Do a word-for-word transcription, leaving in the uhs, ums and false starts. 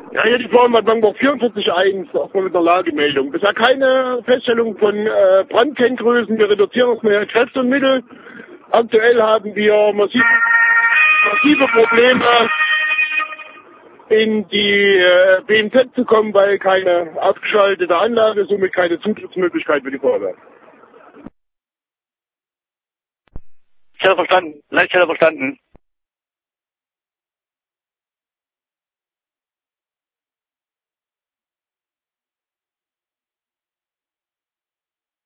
Ja, hier die Firma Bangburg vierundvierzig eins, auch mal mit der Lagemeldung. Bisher keine Feststellung von äh, Brandkenngrößen. Wir reduzieren uns mehr Kräfte und Mittel. Aktuell haben wir massiv, massive Probleme, in die äh, B M Z zu kommen, weil keine abgeschaltete Anlage, somit keine Zutrittsmöglichkeit für die Feuerwehr. Ich habe verstanden. Leicht verstanden.